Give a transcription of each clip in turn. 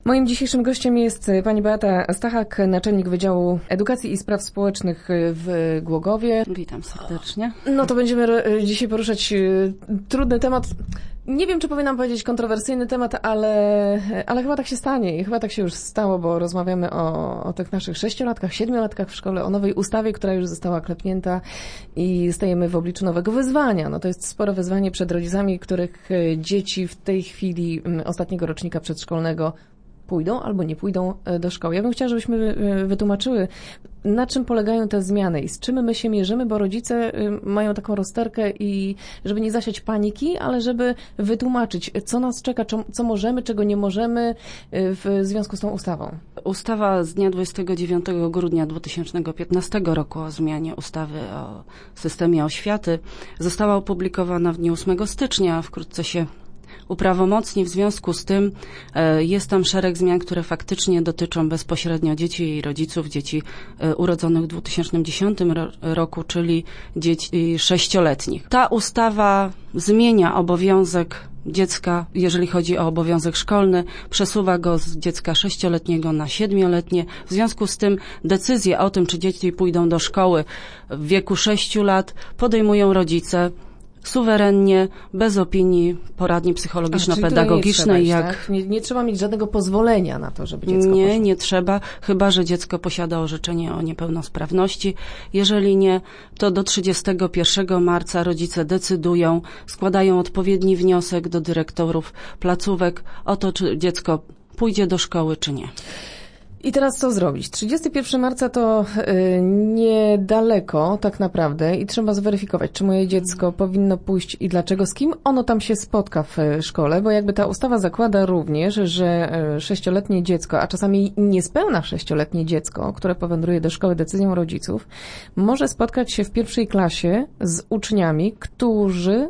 Moim dzisiejszym gościem jest pani Beata Stachak, naczelnik Wydziału Edukacji i Spraw Społecznych w Głogowie. Witam serdecznie. No to będziemy dzisiaj poruszać trudny temat. Nie wiem, czy powinnam powiedzieć kontrowersyjny temat, ale chyba tak się stanie i chyba tak się już stało, bo rozmawiamy o tych naszych 6-latkach, 7-latkach w szkole, o nowej ustawie, która już została klepnięta i stajemy w obliczu nowego wyzwania. No to jest spore wyzwanie przed rodzicami, których dzieci w tej chwili ostatniego rocznika przedszkolnego pójdą albo nie pójdą do szkoły. Ja bym chciała, żebyśmy wytłumaczyły, na czym polegają te zmiany i z czym my się mierzymy, bo rodzice mają taką rozterkę i żeby nie zasiać paniki, ale żeby wytłumaczyć, co nas czeka, co możemy, czego nie możemy w związku z tą ustawą. Ustawa z dnia 29 grudnia 2015 roku o zmianie ustawy o systemie oświaty została opublikowana w dniu 8 stycznia. Wkrótce się uprawomocni. W związku z tym jest tam szereg zmian, które faktycznie dotyczą bezpośrednio dzieci i rodziców, dzieci urodzonych w 2010 roku, czyli dzieci 6-letnich. Ta ustawa zmienia obowiązek dziecka, jeżeli chodzi o obowiązek szkolny, przesuwa go z dziecka 6-letniego na 7-letnie. W związku z tym decyzję o tym, czy dzieci pójdą do szkoły w wieku 6 lat podejmują suwerennie, bez opinii poradni psychologiczno-pedagogicznej. Tak? Nie trzeba mieć żadnego pozwolenia na to, żeby dziecko poszło. Nie trzeba, chyba że dziecko posiada orzeczenie o niepełnosprawności. Jeżeli nie, to do 31 marca rodzice decydują, składają odpowiedni wniosek do dyrektorów placówek o to, czy dziecko pójdzie do szkoły, czy nie. I teraz co zrobić? 31 marca to niedaleko tak naprawdę i trzeba zweryfikować, czy moje dziecko powinno pójść i dlaczego, z kim ono tam się spotka w szkole, bo jakby ta ustawa zakłada również, że 6-letnie dziecko, a czasami niespełna 6-letnie dziecko, które powędruje do szkoły decyzją rodziców, może spotkać się w pierwszej klasie z uczniami, którzy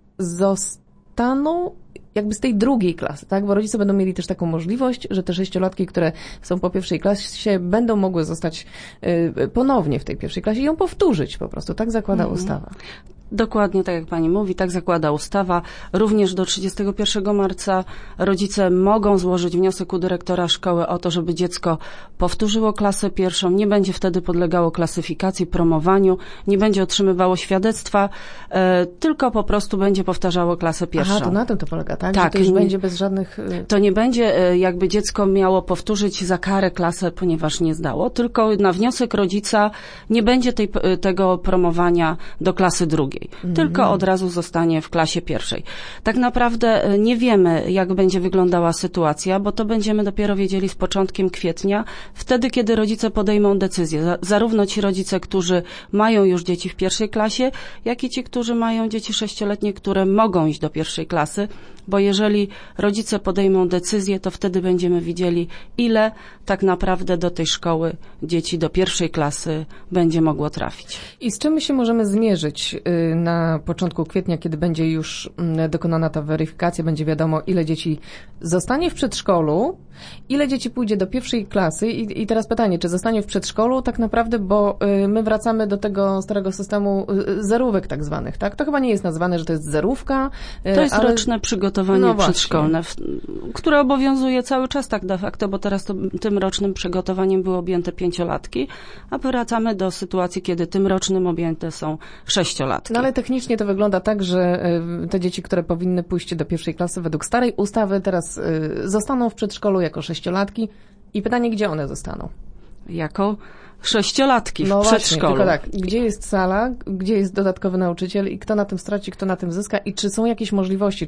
zostaną jakby z tej drugiej klasy, tak? Bo rodzice będą mieli też taką możliwość, że te 6-latki, które są po pierwszej klasie, będą mogły zostać ponownie w tej pierwszej klasie i ją powtórzyć po prostu. Tak zakłada ustawa. Dokładnie tak jak pani mówi, tak zakłada ustawa. Również do 31 marca rodzice mogą złożyć wniosek u dyrektora szkoły o to, żeby dziecko powtórzyło klasę pierwszą, nie będzie wtedy podlegało klasyfikacji, promowaniu, nie będzie otrzymywało świadectwa, tylko po prostu będzie powtarzało klasę pierwszą. Aha, to na tym to polega, tak? Tak. Że to już będzie bez żadnych... To nie będzie jakby dziecko miało powtórzyć za karę klasę, ponieważ nie zdało, tylko na wniosek rodzica nie będzie tego promowania do klasy drugiej. Tylko od razu zostanie w klasie pierwszej. Tak naprawdę nie wiemy, jak będzie wyglądała sytuacja, bo to będziemy dopiero wiedzieli z początkiem kwietnia, wtedy, kiedy rodzice podejmą decyzję. Zarówno ci rodzice, którzy mają już dzieci w pierwszej klasie, jak i ci, którzy mają dzieci 6-letnie, które mogą iść do pierwszej klasy, bo jeżeli rodzice podejmą decyzję, to wtedy będziemy widzieli, ile tak naprawdę do tej szkoły dzieci do pierwszej klasy będzie mogło trafić. I z czym my się możemy zmierzyć na początku kwietnia, kiedy będzie już dokonana ta weryfikacja, będzie wiadomo, ile dzieci zostanie w przedszkolu, ile dzieci pójdzie do pierwszej klasy i teraz pytanie, czy zostanie w przedszkolu tak naprawdę, bo my wracamy do tego starego systemu zerówek tak zwanych, tak? To chyba nie jest nazwane, że to jest zerówka. To jest roczne przygotowanie przedszkolne, które obowiązuje cały czas tak de facto, bo teraz tym rocznym przygotowaniem były objęte 5-latki, a wracamy do sytuacji, kiedy tym rocznym objęte są 6-latki. No ale technicznie to wygląda tak, że te dzieci, które powinny pójść do pierwszej klasy według starej ustawy, teraz zostaną w przedszkolu jako 6-latki i pytanie, gdzie one zostaną? Jako 6-latki w przedszkolu. Właśnie, tylko tak, gdzie jest sala, gdzie jest dodatkowy nauczyciel i kto na tym straci, kto na tym zyska i czy są jakieś możliwości,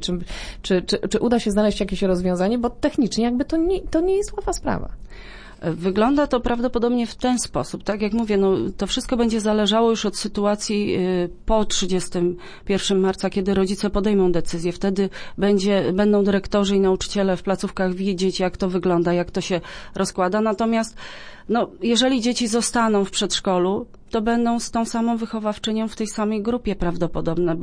czy uda się znaleźć jakieś rozwiązanie, bo technicznie jakby to nie jest łatwa sprawa. Wygląda to prawdopodobnie w ten sposób. Tak jak mówię, to wszystko będzie zależało już od sytuacji po 31 marca, kiedy rodzice podejmą decyzję. Wtedy będą dyrektorzy i nauczyciele w placówkach widzieć, jak to wygląda, jak to się rozkłada. Natomiast jeżeli dzieci zostaną w przedszkolu, to będą z tą samą wychowawczynią w tej samej grupie prawdopodobne,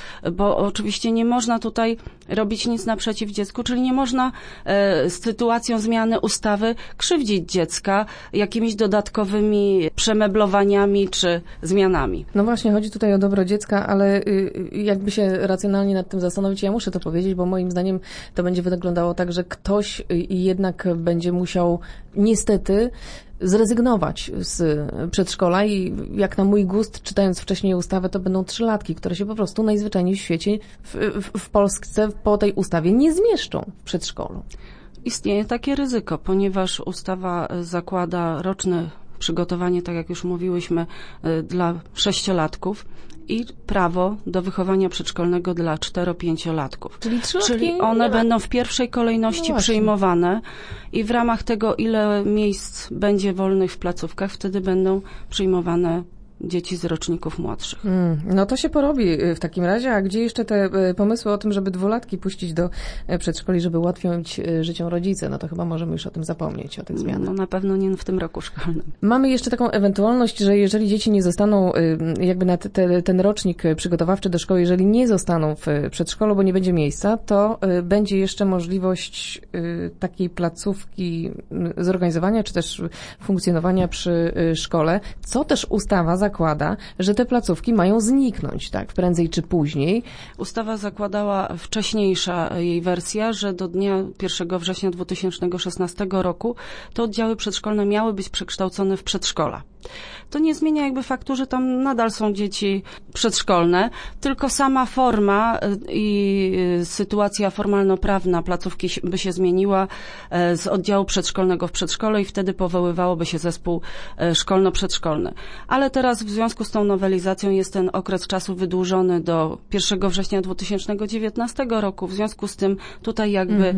bo oczywiście nie można tutaj robić nic naprzeciw dziecku, czyli nie można z sytuacją zmiany ustawy krzywdzić dziecka jakimiś dodatkowymi przemeblowaniami czy zmianami. No właśnie, chodzi tutaj o dobro dziecka, ale jakby się racjonalnie nad tym zastanowić, ja muszę to powiedzieć, bo moim zdaniem to będzie wyglądało tak, że ktoś jednak będzie musiał niestety zrezygnować z przedszkola i jak na mój gust, czytając wcześniej ustawę, to będą 3-latki, które się po prostu najzwyczajniej w świecie, w Polsce po tej ustawie nie zmieszczą w przedszkolu. Istnieje takie ryzyko, ponieważ ustawa zakłada roczne przygotowanie, tak jak już mówiłyśmy, dla 6-latków i prawo do wychowania przedszkolnego dla 4-5-latków. Czyli 3-latki? Czyli one będą w pierwszej kolejności przyjmowane i w ramach tego, ile miejsc będzie wolnych w placówkach, wtedy będą przyjmowane dzieci z roczników młodszych. No to się porobi w takim razie, a gdzie jeszcze te pomysły o tym, żeby 2-latki puścić do przedszkoli, żeby ułatwić życiom rodzice? No to chyba możemy już o tym zapomnieć, o tych zmianach. No na pewno nie w tym roku szkolnym. Mamy jeszcze taką ewentualność, że jeżeli dzieci nie zostaną jakby na ten rocznik przygotowawczy do szkoły, jeżeli nie zostaną w przedszkolu, bo nie będzie miejsca, to będzie jeszcze możliwość takiej placówki zorganizowania, czy też funkcjonowania przy szkole, co też ustawa zakłada, że te placówki mają zniknąć, tak, prędzej czy później. Ustawa zakładała, wcześniejsza jej wersja, że do dnia 1 września 2016 roku te oddziały przedszkolne miały być przekształcone w przedszkola. To nie zmienia jakby faktu, że tam nadal są dzieci przedszkolne, tylko sama forma i sytuacja formalno-prawna placówki by się zmieniła z oddziału przedszkolnego w przedszkole i wtedy powoływałoby się zespół szkolno-przedszkolny. Ale teraz w związku z tą nowelizacją jest ten okres czasu wydłużony do 1 września 2019 roku. W związku z tym tutaj jakby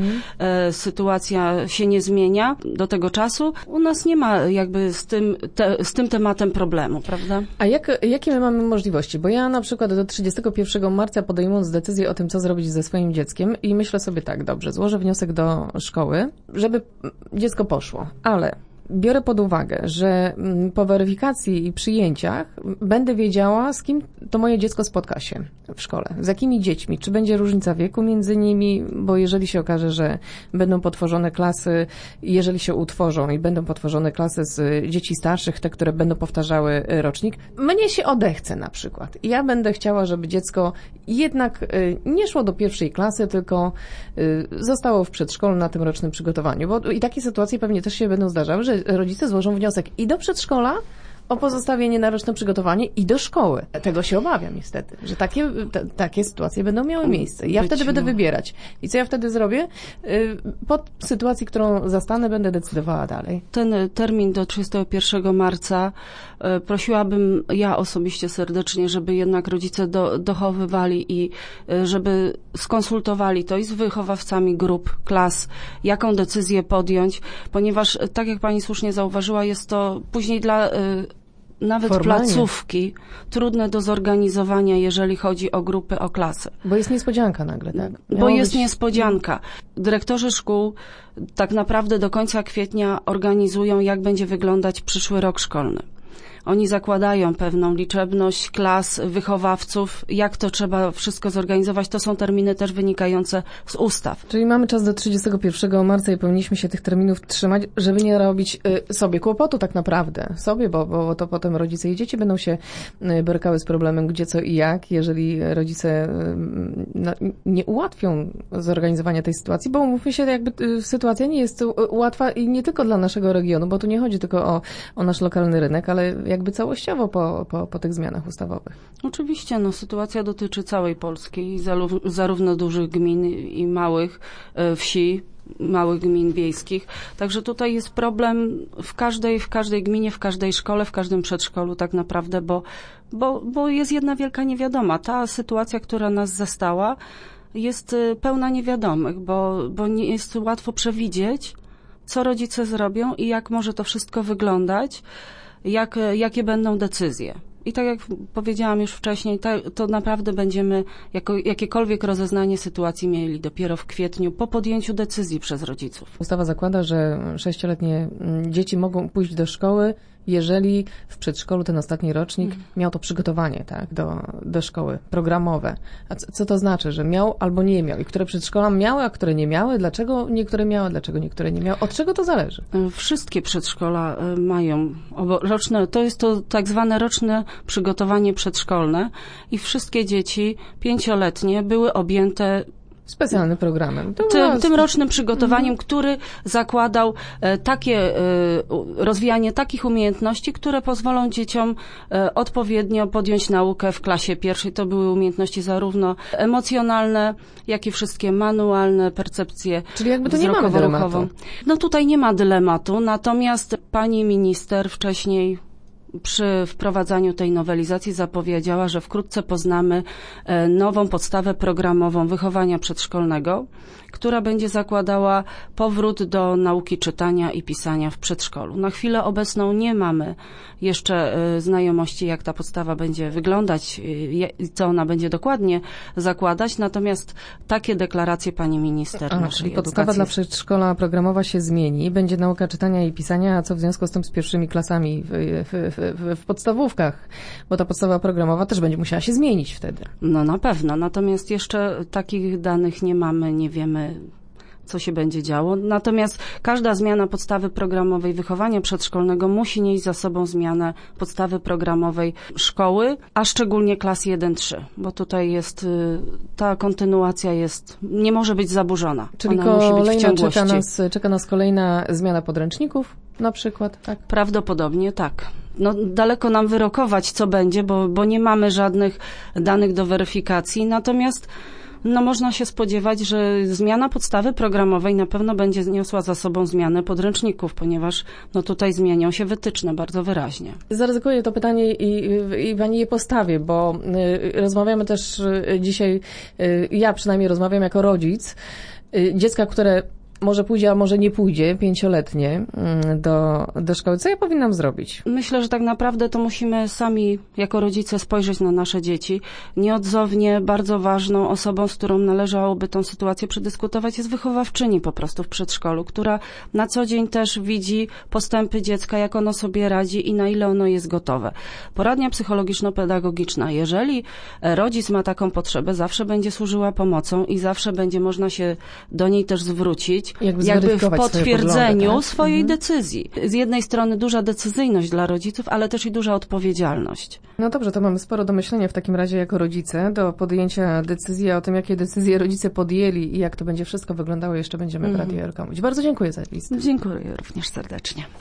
sytuacja się nie zmienia do tego czasu. U nas nie ma jakby z tym tematem problemu, prawda? A jakie my mamy możliwości? Bo ja na przykład do 31 marca podejmując decyzję o tym, co zrobić ze swoim dzieckiem i myślę sobie tak, dobrze, złożę wniosek do szkoły, żeby dziecko poszło, ale biorę pod uwagę, że po weryfikacji i przyjęciach będę wiedziała, z kim to moje dziecko spotka się w szkole. Z jakimi dziećmi? Czy będzie różnica wieku między nimi? Bo jeżeli się okaże, że będą potworzone klasy, jeżeli się utworzą i będą potworzone klasy z dzieci starszych, te, które będą powtarzały rocznik, mnie się odechce na przykład. Ja będę chciała, żeby dziecko jednak nie szło do 1. klasy, tylko zostało w przedszkolu na tym rocznym przygotowaniu. Bo i takie sytuacje pewnie też się będą zdarzały, że rodzice złożą wniosek i do przedszkola o pozostawienie na roczne przygotowanie i do szkoły. Tego się obawiam niestety, że takie sytuacje będą miały miejsce. Ja wtedy będę wybierać. I co ja wtedy zrobię? Po sytuacji, którą zastanę, będę decydowała dalej. Ten termin do 31 marca prosiłabym ja osobiście serdecznie, żeby jednak rodzice dochowywali i żeby skonsultowali to i z wychowawcami grup, klas, jaką decyzję podjąć, ponieważ tak jak pani słusznie zauważyła, jest to później dla nawet formalnie placówki trudne do zorganizowania, jeżeli chodzi o grupy, o klasy. Bo jest niespodzianka nagle, tak? Bo jest niespodzianka. Dyrektorzy szkół tak naprawdę do końca kwietnia organizują, jak będzie wyglądać przyszły rok szkolny. Oni zakładają pewną liczebność klas, wychowawców, jak to trzeba wszystko zorganizować. To są terminy też wynikające z ustaw. Czyli mamy czas do 31 marca i powinniśmy się tych terminów trzymać, żeby nie robić sobie kłopotu tak naprawdę. Sobie, bo to potem rodzice i dzieci będą się borykały z problemem gdzie, co i jak, jeżeli rodzice nie ułatwią zorganizowania tej sytuacji, bo mówmy się, jakby sytuacja nie jest łatwa i nie tylko dla naszego regionu, bo tu nie chodzi tylko o nasz lokalny rynek, ale jakby całościowo po tych zmianach ustawowych. Oczywiście, sytuacja dotyczy całej Polski, zarówno dużych gmin i małych wsi, małych gmin wiejskich. Także tutaj jest problem w każdej gminie, w każdej szkole, w każdym przedszkolu tak naprawdę, bo jest jedna wielka niewiadoma. Ta sytuacja, która nas zastała, jest pełna niewiadomych, bo nie jest łatwo przewidzieć, co rodzice zrobią i jak może to wszystko wyglądać, jakie będą decyzje. I tak jak powiedziałam już wcześniej, to naprawdę będziemy jakiekolwiek rozeznanie sytuacji mieli dopiero w kwietniu po podjęciu decyzji przez rodziców. Ustawa zakłada, że 6-letnie dzieci mogą pójść do szkoły, jeżeli w przedszkolu ten ostatni rocznik miał to przygotowanie, tak, do szkoły, programowe. A co to znaczy, że miał albo nie miał? I które przedszkola miały, a które nie miały? Dlaczego niektóre miały, dlaczego niektóre nie miały? Od czego to zależy? Wszystkie przedszkola mają roczne, to jest to tak zwane roczne przygotowanie przedszkolne i wszystkie dzieci 5-letnie były objęte Specjalnym programem. Tym rocznym przygotowaniem, który zakładał rozwijanie takich umiejętności, które pozwolą dzieciom odpowiednio podjąć naukę w klasie pierwszej. To były umiejętności zarówno emocjonalne, jak i wszystkie manualne, percepcję Czyli jakby to nie mamy dylematu. No tutaj nie ma dylematu, natomiast pani minister wcześniej przy wprowadzaniu tej nowelizacji zapowiedziała, że wkrótce poznamy nową podstawę programową wychowania przedszkolnego, która będzie zakładała powrót do nauki czytania i pisania w przedszkolu. Na chwilę obecną nie mamy jeszcze znajomości, jak ta podstawa będzie wyglądać i co ona będzie dokładnie zakładać, natomiast takie deklaracje pani minister czyli podstawa dla przedszkola programowa się zmieni, będzie nauka czytania i pisania, a co w związku z tym z pierwszymi klasami w podstawówkach, bo ta podstawa programowa też będzie musiała się zmienić wtedy. No na pewno, natomiast jeszcze takich danych nie mamy, nie wiemy, co się będzie działo. Natomiast każda zmiana podstawy programowej wychowania przedszkolnego musi nieść za sobą zmianę podstawy programowej szkoły, a szczególnie klas 1-3, bo tutaj jest, ta kontynuacja nie może być zaburzona. Czyli ona musi być w ciągłości. Czeka nas kolejna zmiana podręczników na przykład, tak? Prawdopodobnie tak. No, daleko nam wyrokować, co będzie, bo nie mamy żadnych danych do weryfikacji, natomiast można się spodziewać, że zmiana podstawy programowej na pewno będzie niosła za sobą zmianę podręczników, ponieważ tutaj zmienią się wytyczne bardzo wyraźnie. Zaryzykuję to pytanie i pani je postawię, bo rozmawiamy też dzisiaj, ja przynajmniej rozmawiam jako rodzic dziecka, które może pójdzie, a może nie pójdzie, 5-letnie do szkoły. Co ja powinnam zrobić? Myślę, że tak naprawdę to musimy sami jako rodzice spojrzeć na nasze dzieci. Nieodzownie bardzo ważną osobą, z którą należałoby tą sytuację przedyskutować, jest wychowawczyni po prostu w przedszkolu, która na co dzień też widzi postępy dziecka, jak ono sobie radzi i na ile ono jest gotowe. Poradnia psychologiczno-pedagogiczna. Jeżeli rodzic ma taką potrzebę, zawsze będzie służyła pomocą i zawsze będzie można się do niej też zwrócić, jakby w potwierdzeniu swojej decyzji. Z jednej strony duża decyzyjność dla rodziców, ale też i duża odpowiedzialność. No dobrze, to mamy sporo do myślenia w takim razie jako rodzice, do podjęcia decyzji, a o tym, jakie decyzje rodzice podjęli i jak to będzie wszystko wyglądało, jeszcze będziemy w Radiu RK mówić. Bardzo dziękuję za list. Dziękuję również serdecznie.